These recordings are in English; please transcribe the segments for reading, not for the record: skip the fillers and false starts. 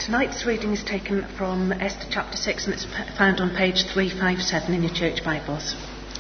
Tonight's reading is taken from Esther chapter 6 and it's found on page 357 in your church Bibles.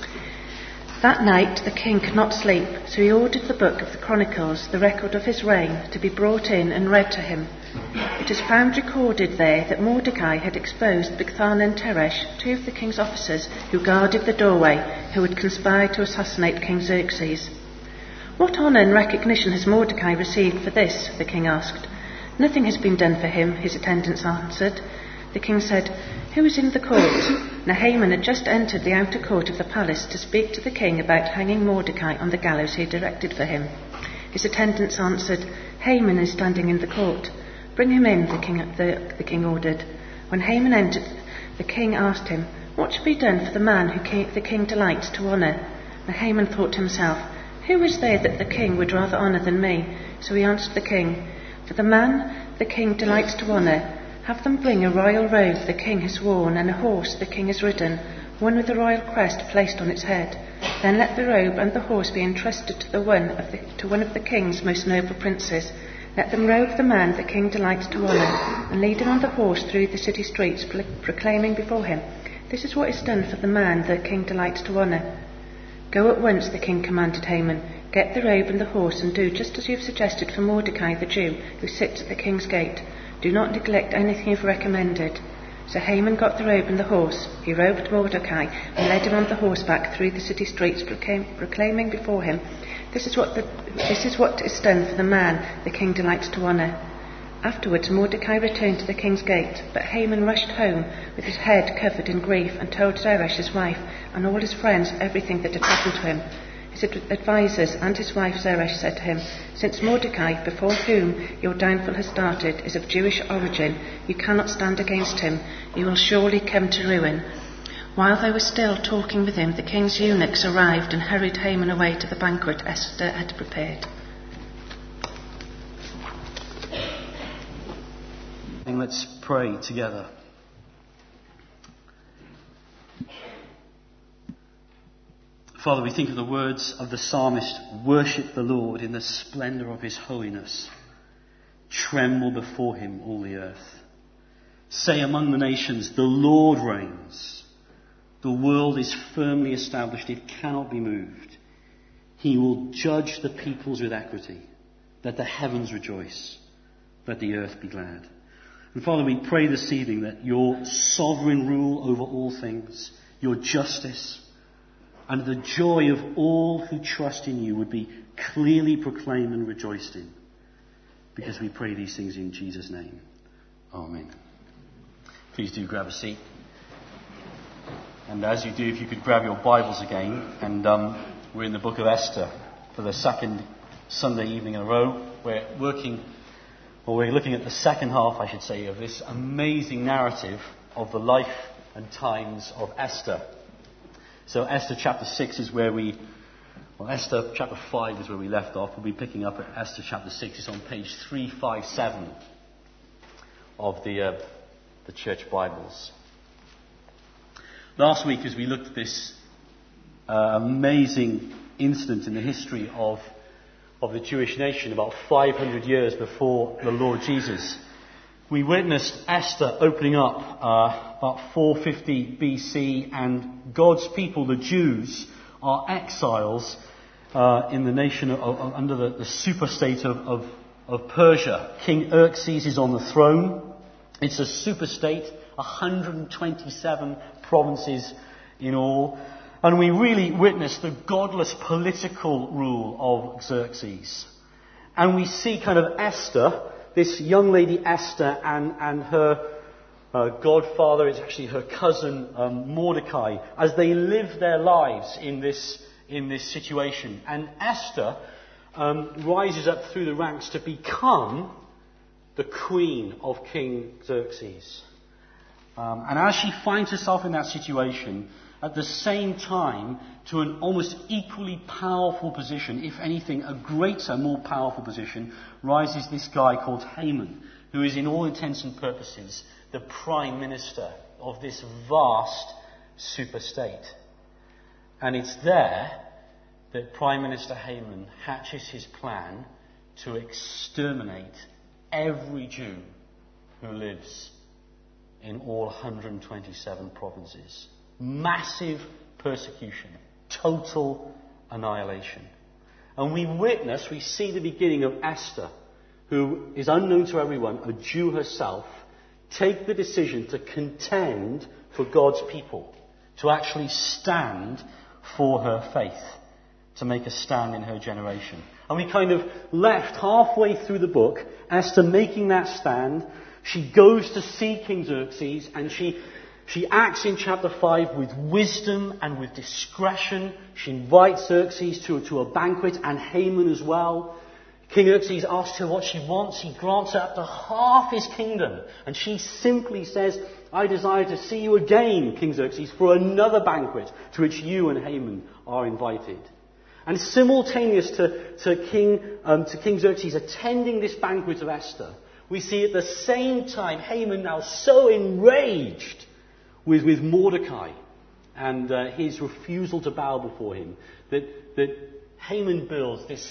That night the king could not sleep, so he ordered the book of the Chronicles, the record of his reign, to be brought in and read to him. It is found recorded there that Mordecai had exposed Bigthana and Teresh, two of the king's officers who guarded the doorway, who had conspired to assassinate King Xerxes. "What honour and recognition has Mordecai received for this?" the king asked. "Nothing has been done for him," his attendants answered. The king said, "Who is in the court?" Now Haman had just entered the outer court of the palace to speak to the king about hanging Mordecai on the gallows he had erected for him. His attendants answered, "Haman is standing in the court." "Bring him in," the king ordered. When Haman entered, the king asked him, "What should be done for the man who the king delights to honour?" Now Haman thought to himself, "Who is there that the king would rather honour than me?" So he answered the king, "For the man the king delights to honour, have them bring a royal robe the king has worn and a horse the king has ridden, one with a royal crest placed on its head. Then let the robe and the horse be entrusted to one of the king's most noble princes. Let them robe the man the king delights to honour, and lead him on the horse through the city streets, proclaiming before him, 'This is what is done for the man the king delights to honour.'" "Go at once," the king commanded Haman. "Get the robe and the horse and do just as you have suggested for Mordecai the Jew, who sits at the king's gate. Do not neglect anything you have recommended." So Haman got the robe and the horse. He robed Mordecai and led him on the horseback through the city streets, proclaiming before him, This is what is done for the man the king delights to honour." Afterwards Mordecai returned to the king's gate, but Haman rushed home with his head covered in grief and told Zeresh his wife and all his friends everything that had happened to him. His advisers and his wife Zeresh said to him, "Since Mordecai, before whom your downfall has started, is of Jewish origin, you cannot stand against him. You will surely come to ruin." While they were still talking with him, the king's eunuchs arrived and hurried Haman away to the banquet Esther had prepared. And let's pray together. Father, we think of the words of the psalmist, "Worship the Lord in the splendour of his holiness. Tremble before him, all the earth. Say among the nations, the Lord reigns. The world is firmly established, it cannot be moved. He will judge the peoples with equity. Let the heavens rejoice. Let the earth be glad." And Father, we pray this evening that your sovereign rule over all things, your justice, and the joy of all who trust in you would be clearly proclaimed and rejoiced in. Because we pray these things in Jesus' name. Amen. Please do grab a seat. And as you do, if you could grab your Bibles again. And we're in the book of Esther for the second Sunday evening in a row. We're looking at the second half, I should say, of this amazing narrative of the life and times of Esther. So Esther chapter 6 is Esther chapter 5 is where we left off. We'll be picking up at Esther chapter 6. It's on page 357 of the church Bibles. Last week, as we looked at this amazing incident in the history of the Jewish nation about 500 years before the Lord Jesus, we witnessed Esther opening up about 450 BC, and God's people, the Jews, are exiles in the nation under the superstate of Persia. King Xerxes is on the throne. It's a superstate, 127 provinces in all. And we really witness the godless political rule of Xerxes. And we see kind of Esther, this young lady Esther, and her godfather, is actually her cousin Mordecai, as they live their lives in this situation. And Esther rises up through the ranks to become the queen of King Xerxes. And as she finds herself in that situation, at the same time, to an almost equally powerful position, if anything, a greater, more powerful position, rises this guy called Haman, who is in all intents and purposes the prime minister of this vast superstate. And it's there that Prime Minister Haman hatches his plan to exterminate every Jew who lives in all 127 provinces. Massive persecution. Total annihilation. And we see the beginning of Esther, who is unknown to everyone, a Jew herself, take the decision to contend for God's people, to actually stand for her faith, to make a stand in her generation. And we kind of left halfway through the book, Esther making that stand. She goes to see King Xerxes, and she acts in chapter 5 with wisdom and with discretion. She invites Xerxes to a banquet, and Haman as well. King Xerxes asks her what she wants. He grants her up to half his kingdom. And she simply says, I desire to see you again, King Xerxes, for another banquet to which you and Haman are invited. And simultaneous to King Xerxes attending this banquet of Esther, we see at the same time Haman now so enraged with Mordecai and his refusal to bow before him that Haman builds this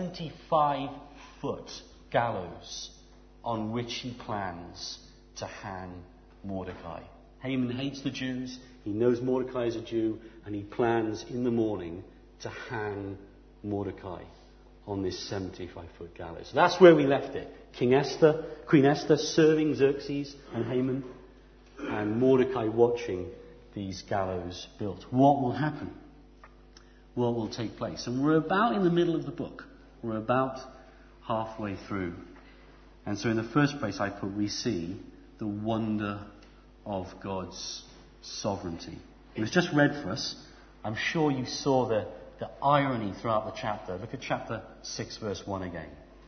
75-foot gallows on which he plans to hang Mordecai. Haman hates the Jews, he knows Mordecai is a Jew, and he plans in the morning to hang Mordecai on this 75-foot gallows. So that's where we left it. Queen Esther serving Xerxes and Haman, and Mordecai watching these gallows built. What will happen? What will take place? And we're about in the middle of the book. We're about halfway through. And so in the first place we see the wonder of God's sovereignty. It was just read for us. I'm sure you saw the irony throughout the chapter. Look at chapter 6, verse 1 again.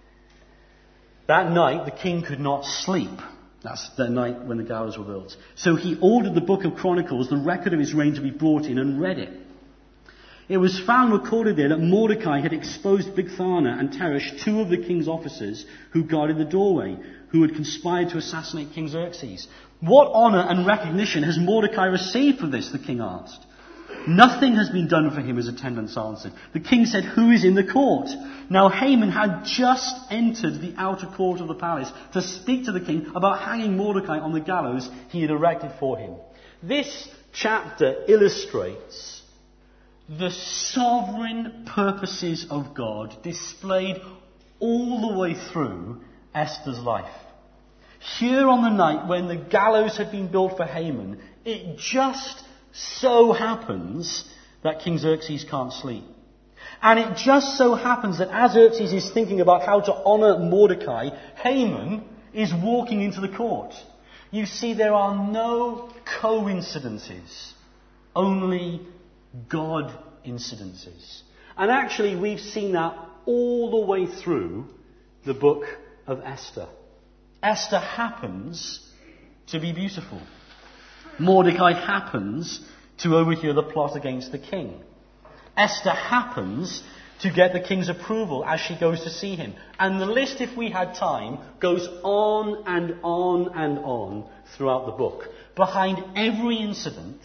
That night the king could not sleep. That's the night when the gallows were built. So he ordered the book of Chronicles, the record of his reign, to be brought in, and read it. It was found recorded there that Mordecai had exposed Bigthana and Teresh, two of the king's officers who guarded the doorway, who had conspired to assassinate King Xerxes. What honour and recognition has Mordecai received for this? The king asked. Nothing has been done for him, his attendants answered. The king said, who is in the court? Now Haman had just entered the outer court of the palace to speak to the king about hanging Mordecai on the gallows he had erected for him. This chapter illustrates the sovereign purposes of God displayed all the way through Esther's life. Here on the night when the gallows had been built for Haman, it just so happens that King Xerxes can't sleep. And it just so happens that as Xerxes is thinking about how to honour Mordecai, Haman is walking into the court. You see, there are no coincidences, only God incidences. And actually we've seen that all the way through the book of Esther. Esther happens to be beautiful. Mordecai happens to overhear the plot against the king. Esther happens to get the king's approval as she goes to see him. And the list, if we had time, goes on and on and on throughout the book. Behind every incident,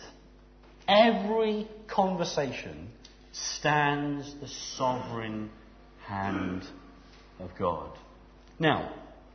every conversation, stands the sovereign hand of God. Now,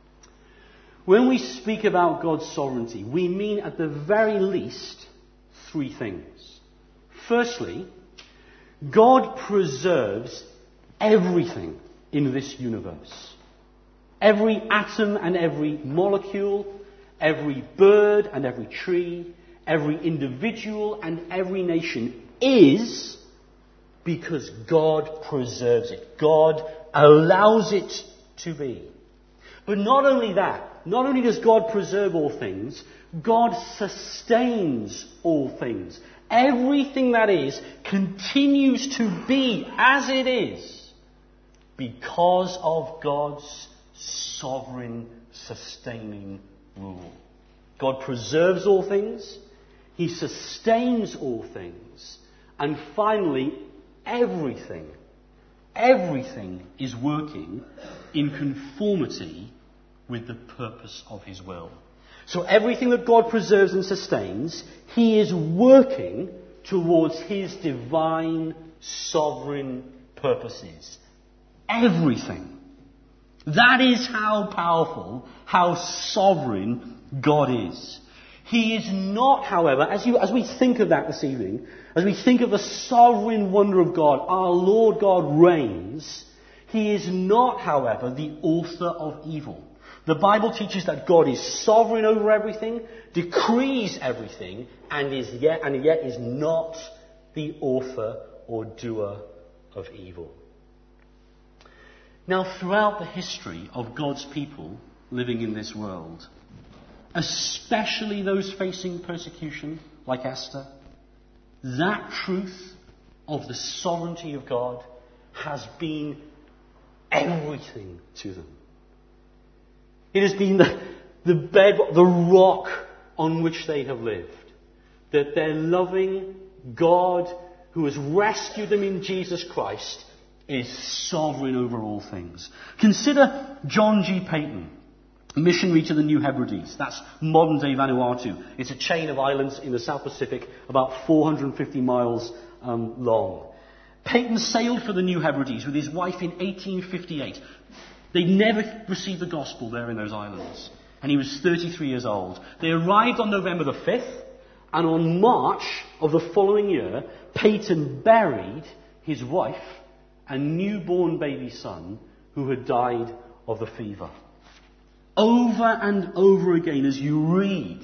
when we speak about God's sovereignty, we mean at the very least three things. Firstly, God preserves everything in this universe. Every atom and every molecule, every bird and every tree, every individual and every nation is because God preserves it. God allows it to be. But not only that, not only does God preserve all things, God sustains all things. Everything that is continues to be as it is because of God's sovereign, sustaining rule. God preserves all things, He sustains all things, and finally, everything is working in conformity with the purpose of His will. So everything that God preserves and sustains, He is working towards His divine, sovereign purposes. Everything. That is how powerful, how sovereign God is. He is not, however, as we think of that this evening, as we think of the sovereign wonder of God, our Lord God reigns, He is not, however, the author of evil. The Bible teaches that God is sovereign over everything, decrees everything, and yet is not the author or doer of evil. Now, throughout the history of God's people living in this world, especially those facing persecution, like Esther, that truth of the sovereignty of God has been everything to them. It has been the bedrock, the rock on which they have lived. That their loving God, who has rescued them in Jesus Christ, is sovereign over all things. Consider John G. Paton, missionary to the New Hebrides. That's modern-day Vanuatu. It's a chain of islands in the South Pacific, about 450 miles long. Paton sailed for the New Hebrides with his wife in 1858. They never received the gospel there in those islands. And he was 33 years old. They arrived on November the 5th, and on March of the following year, Paton buried his wife and newborn baby son who had died of the fever. Over and over again, as you read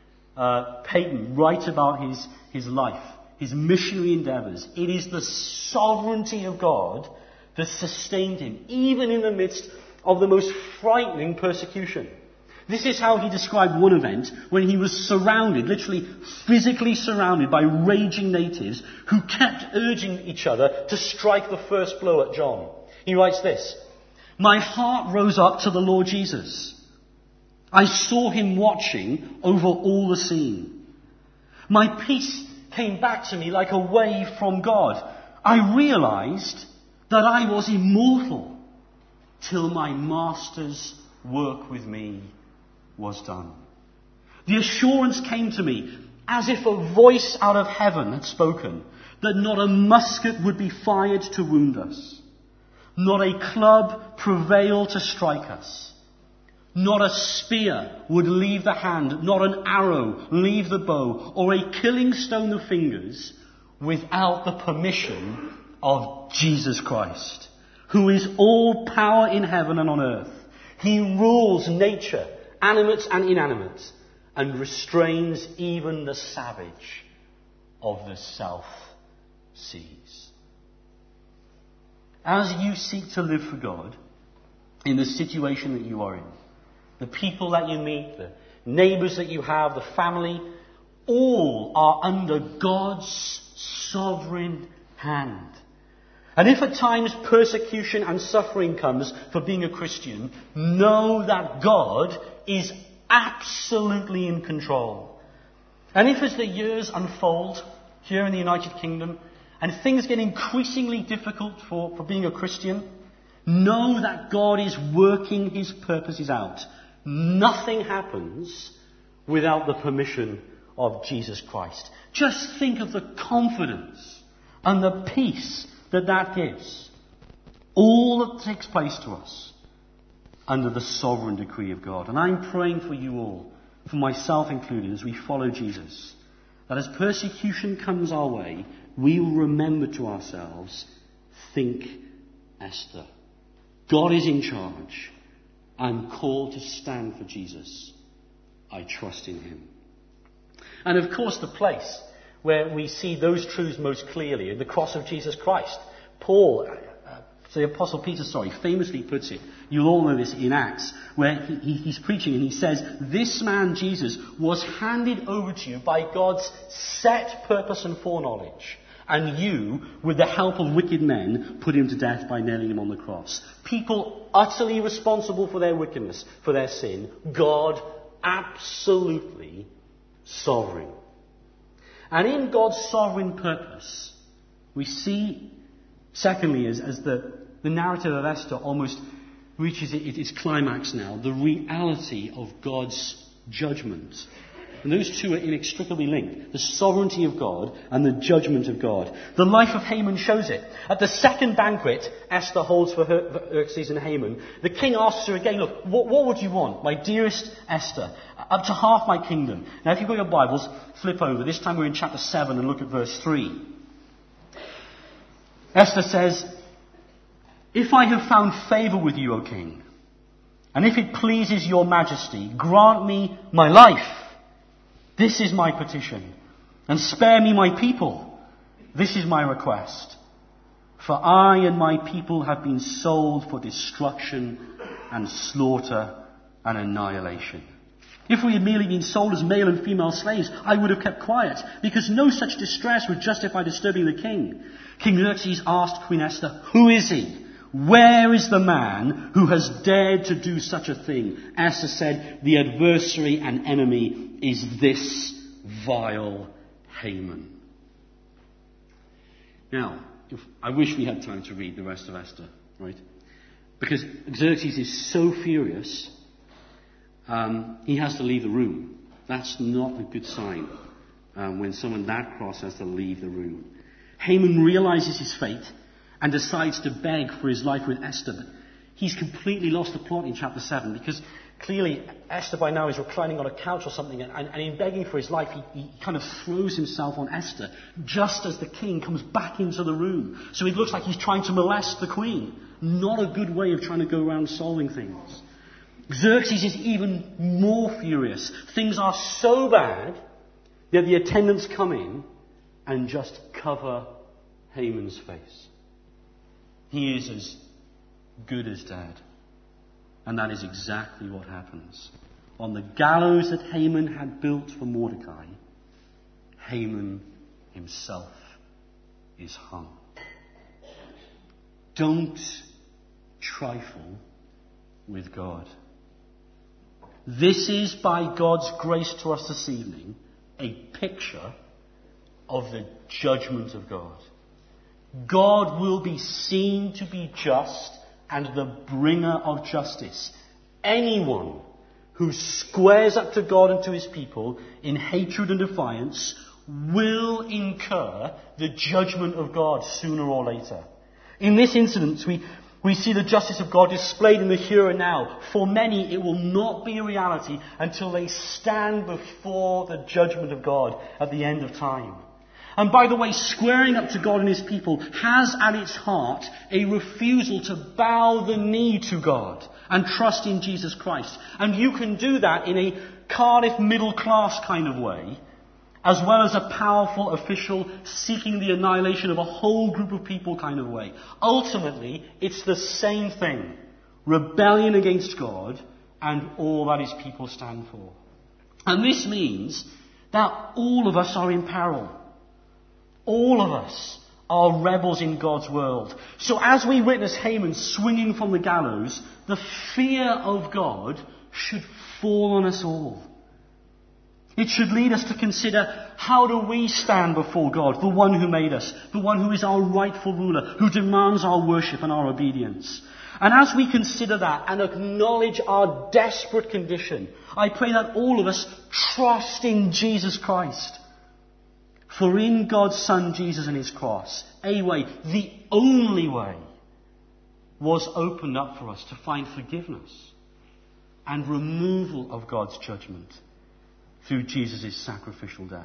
Paton write about his life, his missionary endeavours, it is the sovereignty of God that sustained him, even in the midst of the most frightening persecution. This is how he described one event when he was surrounded, literally physically surrounded by raging natives who kept urging each other to strike the first blow at John. He writes this: "My heart rose up to the Lord Jesus. I saw him watching over all the scene. My peace came back to me like a wave from God. I realized that I was immortal till my Master's work with me was done. The assurance came to me as if a voice out of heaven had spoken, that not a musket would be fired to wound us, not a club prevail to strike us. Not a spear would leave the hand, not an arrow leave the bow, or a killing stone the fingers, without the permission of Jesus Christ, who is all power in heaven and on earth. He rules nature, animate and inanimate, and restrains even the savage of the South Seas." As you seek to live for God in the situation that you are in, the people that you meet, the neighbours that you have, the family, all are under God's sovereign hand. And if at times persecution and suffering comes for being a Christian, know that God is absolutely in control. And if as the years unfold here in the United Kingdom and things get increasingly difficult for being a Christian, know that God is working his purposes out. Nothing happens without the permission of Jesus Christ. Just think of the confidence and the peace that gives. All that takes place to us under the sovereign decree of God. And I'm praying for you all, for myself included, as we follow Jesus, that as persecution comes our way, we will remember to ourselves, think Esther. God is in charge. I'm called to stand for Jesus. I trust in him. And of course, the place where we see those truths most clearly is the cross of Jesus Christ. The Apostle Peter, famously puts it, you'll all know this in Acts, where he's preaching and he says, "This man, Jesus, was handed over to you by God's set purpose and foreknowledge. And you, with the help of wicked men, put him to death by nailing him on the cross." People utterly responsible for their wickedness, for their sin. God absolutely sovereign. And in God's sovereign purpose, we see, secondly, as the narrative of Esther almost reaches its climax now, the reality of God's judgment And those two are inextricably linked. The sovereignty of God and the judgment of God. The life of Haman shows it. At the second banquet Esther holds for Xerxes and Haman, the king asks her again, look, what would you want, my dearest Esther? Up to half my kingdom. Now if you've got your Bibles, flip over. This time we're in chapter 7 and look at verse 3. Esther says, if I have found favour with you, O king, and if it pleases your majesty, grant me my life. This is my petition. And spare me my people. This is my request. For I and my people have been sold for destruction and slaughter and annihilation. If we had merely been sold as male and female slaves, I would have kept quiet, because no such distress would justify disturbing the king. King Xerxes asked Queen Esther, who is he? Where is the man who has dared to do such a thing? Esther said, the adversary and enemy is this vile Haman. Now, I wish we had time to read the rest of Esther, right? Because Xerxes is so furious, he has to leave the room. That's not a good sign when someone that cross has to leave the room. Haman realizes his fate and decides to beg for his life with Esther. But he's completely lost the plot in chapter 7, because clearly Esther by now is reclining on a couch or something, and in begging for his life, he kind of throws himself on Esther just as the king comes back into the room. So it looks like he's trying to molest the queen. Not a good way of trying to go around solving things. Xerxes is even more furious. Things are so bad that the attendants come in and just cover Haman's face. He is as good as dead. And that is exactly what happens. On the gallows that Haman had built for Mordecai, Haman himself is hung. Don't trifle with God. This is, by God's grace to us this evening, a picture of the judgment of God. God will be seen to be just and the bringer of justice. Anyone who squares up to God and to his people in hatred and defiance will incur the judgment of God sooner or later. In this incident, we see the justice of God displayed in the here and now. For many, it will not be a reality until they stand before the judgment of God at the end of time. And by the way, squaring up to God and his people has at its heart a refusal to bow the knee to God and trust in Jesus Christ. And you can do that in a Cardiff middle class kind of way, as well as a powerful official seeking the annihilation of a whole group of people kind of way. Ultimately, it's the same thing. Rebellion against God and all that his people stand for. And this means that all of us are in peril. All of us are rebels in God's world. So as we witness Haman swinging from the gallows, the fear of God should fall on us all. It should lead us to consider, how do we stand before God, the one who made us, the one who is our rightful ruler, who demands our worship and our obedience. And as we consider that and acknowledge our desperate condition, I pray that all of us trust in Jesus Christ. For in God's Son Jesus and his cross, a way, the only way, was opened up for us to find forgiveness and removal of God's judgment through Jesus' sacrificial death.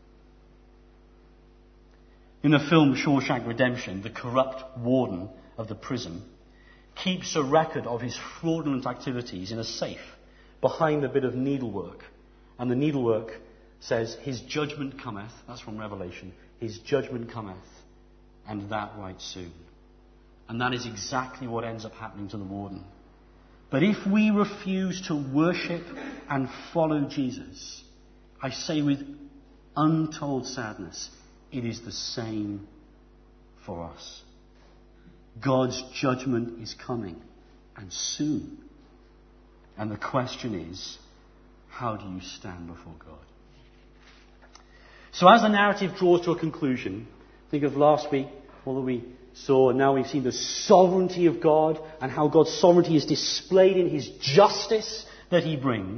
In the film Shawshank Redemption, the corrupt warden of the prison keeps a record of his fraudulent activities in a safe behind a bit of needlework. And the needlework says, his judgment cometh, that's from Revelation, his judgment cometh, and that right soon. And that is exactly what ends up happening to the warden. But if we refuse to worship and follow Jesus, I say with untold sadness, it is the same for us. God's judgment is coming, and soon. And the question is, how do you stand before God? So as the narrative draws to a conclusion, think of last week, all that we saw, and now we've seen the sovereignty of God and how God's sovereignty is displayed in his justice that he brings.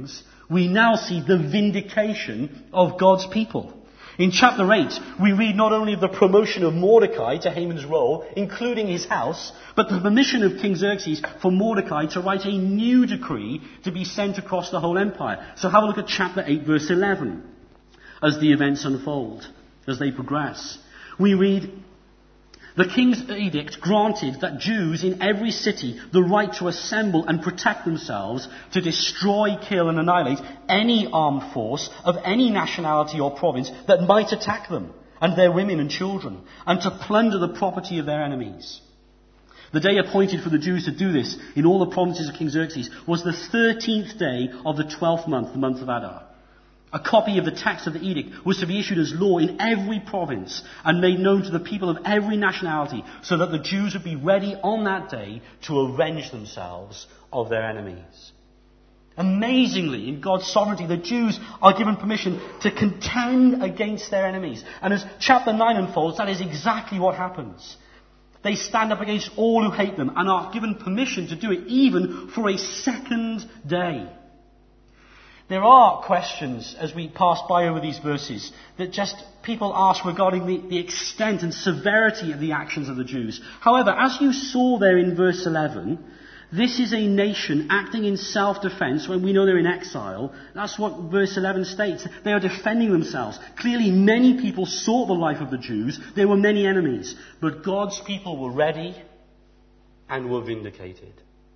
we now see the vindication of God's people. In chapter 8, we read not only of the promotion of Mordecai to Haman's role, including his house, but the permission of King Xerxes for Mordecai to write a new decree to be sent across the whole empire. So have a look at chapter 8, verse 11, as the events unfold, as they progress. We read, the king's edict granted that Jews in every city the right to assemble and protect themselves to destroy, kill and annihilate any armed force of any nationality or province that might attack them and their women and children, and to plunder the property of their enemies. The day appointed for the Jews to do this in all the provinces of King Xerxes was the 13th day of the 12th month, the month of Adar. A copy of the text of the edict was to be issued as law in every province and made known to the people of every nationality, so that the Jews would be ready on that day to avenge themselves of their enemies. Amazingly, in God's sovereignty, the Jews are given permission to contend against their enemies. And as chapter 9 unfolds, that is exactly what happens. They stand up against all who hate them and are given permission to do it even for a second day. There are questions as we pass by over these verses that just people ask regarding the extent and severity of the actions of the Jews. However, as you saw there in verse 11, this is a nation acting in self-defense when we know they're in exile. That's what verse 11 states. They are defending themselves. Clearly, many people sought the life of the Jews. There were many enemies. But God's people were ready and were vindicated.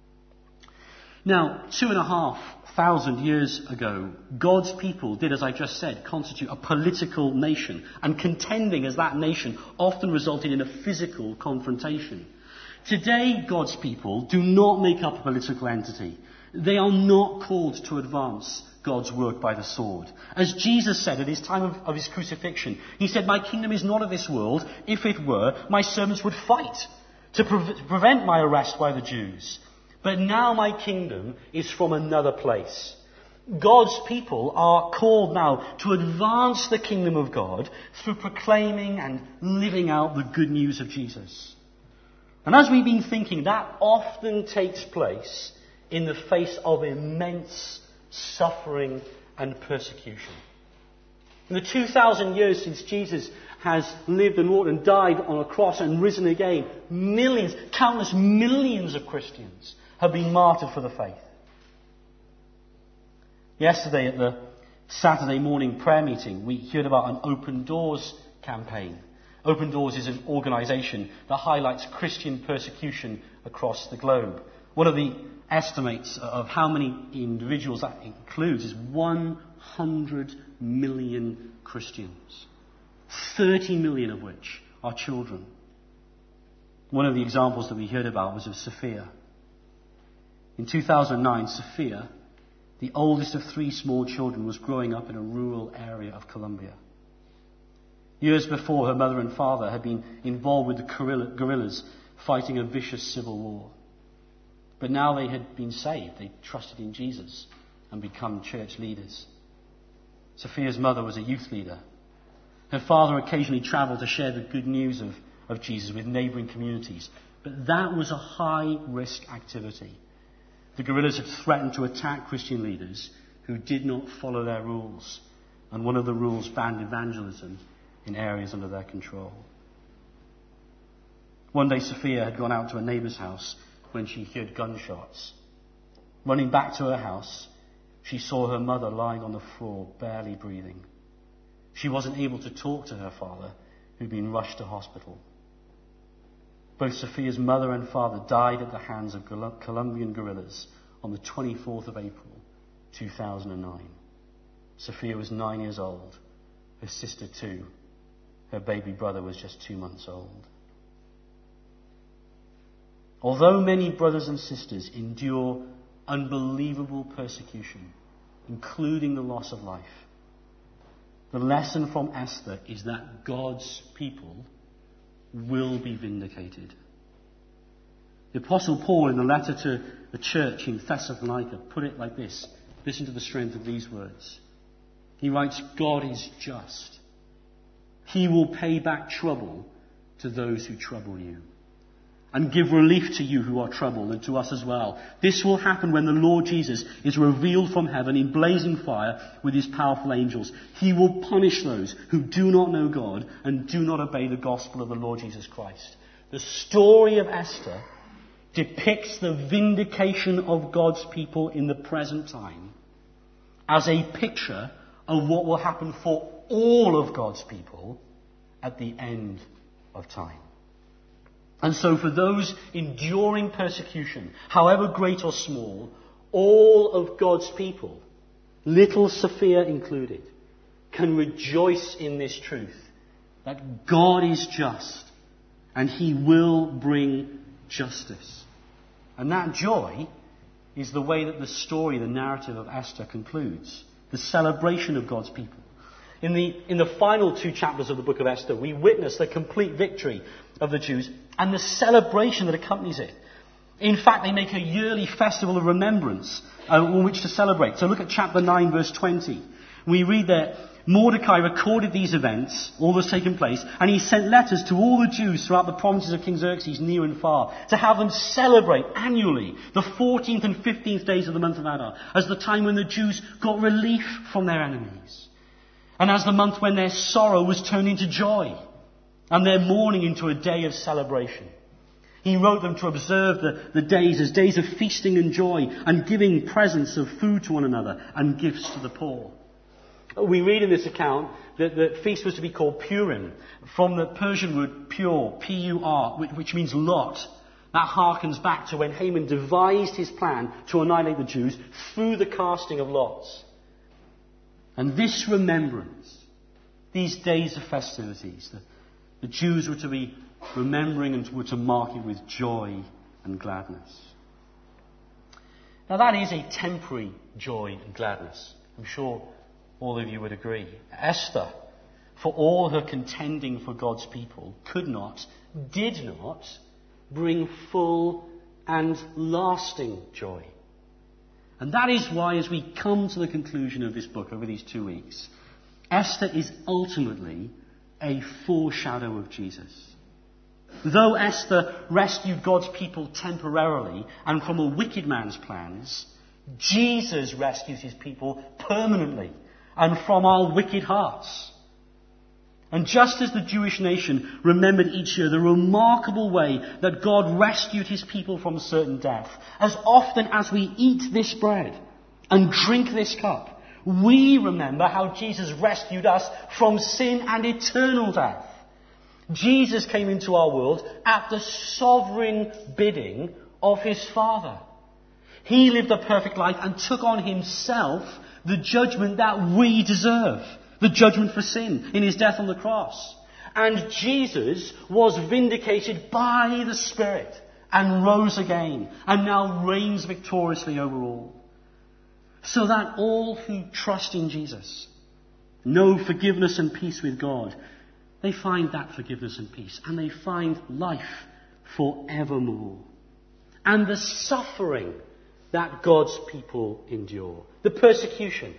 Now, 2,500 years ago, God's people did, as I just said, constitute a political nation. And contending as that nation often resulted in a physical confrontation. Today, God's people do not make up a political entity. They are not called to advance God's work by the sword. As Jesus said at his time of his crucifixion, he said, "My kingdom is not of this world. If it were, my servants would fight to prevent my arrest by the Jews. But now my kingdom is from another place." God's people are called now to advance the kingdom of God through proclaiming and living out the good news of Jesus. And as we've been thinking, that often takes place in the face of immense suffering and persecution. In the 2,000 years since Jesus has lived and walked and died on a cross and risen again, millions, countless millions of Christians have been martyred for the faith. Yesterday at the Saturday morning prayer meeting, we heard about an Open Doors campaign. Open Doors is an organisation that highlights Christian persecution across the globe. One of the estimates of how many individuals that includes is 100 million Christians, 30 million of which are children. One of the examples that we heard about was of Sophia. In 2009, Sophia, the oldest of 3 small children, was growing up in a rural area of Colombia. Years before, her mother and father had been involved with the guerrillas fighting a vicious civil war. But now they had been saved. They trusted in Jesus and become church leaders. Sophia's mother was a youth leader. Her father occasionally travelled to share the good news of Jesus with neighbouring communities. But that was a high-risk activity. The guerrillas had threatened to attack Christian leaders who did not follow their rules. And one of the rules banned evangelism in areas under their control. One day Sophia had gone out to a neighbour's house when she heard gunshots. Running back to her house, she saw her mother lying on the floor, barely breathing. She wasn't able to talk to her father, who'd been rushed to hospital. Both Sophia's mother and father died at the hands of Colombian guerrillas on the 24th of April, 2009. Sophia was 9 years old, her sister 2. Her baby brother was just 2 months old. Although many brothers and sisters endure unbelievable persecution, including the loss of life, the lesson from Esther is that God's people will be vindicated. The Apostle Paul, in the letter to the church in Thessalonica, put it like this. Listen to the strength of these words. He writes, "God is just. He will pay back trouble to those who trouble you, and give relief to you who are troubled, and to us as well. This will happen when the Lord Jesus is revealed from heaven in blazing fire with his powerful angels. He will punish those who do not know God and do not obey the gospel of the Lord Jesus Christ. The story of Esther depicts the vindication of God's people in the present time as a picture of what will happen for all of God's people at the end of time. And so for those enduring persecution, however great or small, all of God's people, little Sophia included, can rejoice in this truth that God is just and he will bring justice. And that joy is the way that the story, the narrative of Esther concludes. The celebration of God's people. In the final 2 chapters of the book of Esther, we witness the complete victory of the Jews and the celebration that accompanies it. In fact, they make a yearly festival of remembrance on which to celebrate. So look at chapter 9, verse 20. We read there, Mordecai recorded these events, all that's taken place, and he sent letters to all the Jews throughout the provinces of King Xerxes, near and far, to have them celebrate annually the 14th and 15th days of the month of Adar as the time when the Jews got relief from their enemies, and as the month when their sorrow was turned into joy and their mourning into a day of celebration. He wrote them to observe the days as days of feasting and joy and giving presents of food to one another and gifts to the poor. We read in this account that the feast was to be called Purim, from the Persian word pur, P-U-R, which means lot. That harkens back to when Haman devised his plan to annihilate the Jews through the casting of lots. And this remembrance, these days of festivities, the Jews were to be remembering and were to mark it with joy and gladness. Now that is a temporary joy and gladness. I'm sure all of you would agree. Esther, for all her contending for God's people, did not bring full and lasting joy. And that is why, as we come to the conclusion of this book over these 2 weeks, Esther is ultimately a foreshadow of Jesus. Though Esther rescued God's people temporarily and from a wicked man's plans, Jesus rescues his people permanently and from our wicked hearts. And just as the Jewish nation remembered each year the remarkable way that God rescued his people from certain death, as often as we eat this bread and drink this cup, we remember how Jesus rescued us from sin and eternal death. Jesus came into our world at the sovereign bidding of his Father. He lived a perfect life and took on himself the judgment that we deserve. The judgment for sin in his death on the cross. And Jesus was vindicated by the Spirit and rose again and now reigns victoriously over all. So that all who trust in Jesus know forgiveness and peace with God. They find that forgiveness and peace, and they find life forevermore. And the suffering that God's people endure, the persecution,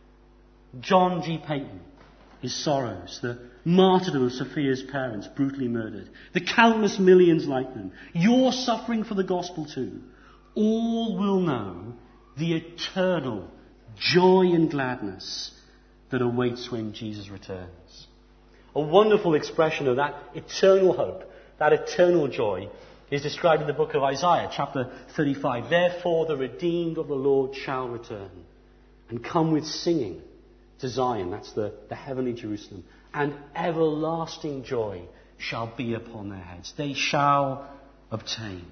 John G. Payton, his sorrows, the martyrdom of Sophia's parents brutally murdered, the countless millions like them, your suffering for the gospel too, all will know the eternal joy and gladness that awaits when Jesus returns. A wonderful expression of that eternal hope, that eternal joy, is described in the book of Isaiah, chapter 35. Therefore the redeemed of the Lord shall return and come with singing to Zion, that's the heavenly Jerusalem, and everlasting joy shall be upon their heads. They shall obtain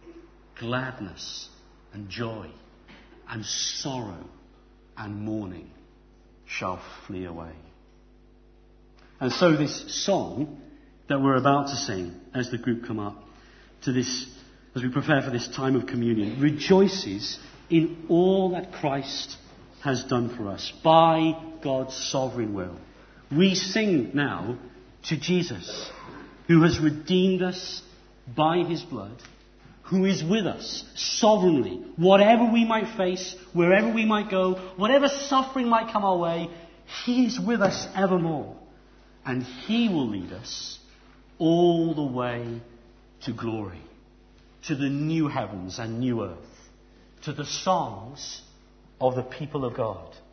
gladness and joy, and sorrow and mourning shall flee away. And so this song that we're about to sing as the group come up to this, as we prepare for this time of communion, rejoices in all that Christ has done for us by God's sovereign will. We sing now to Jesus, who has redeemed us by his blood, who is with us sovereignly, whatever we might face, wherever we might go, whatever suffering might come our way, he is with us evermore. And he will lead us all the way to glory. to the new heavens and new earth, to the songs of the people of God.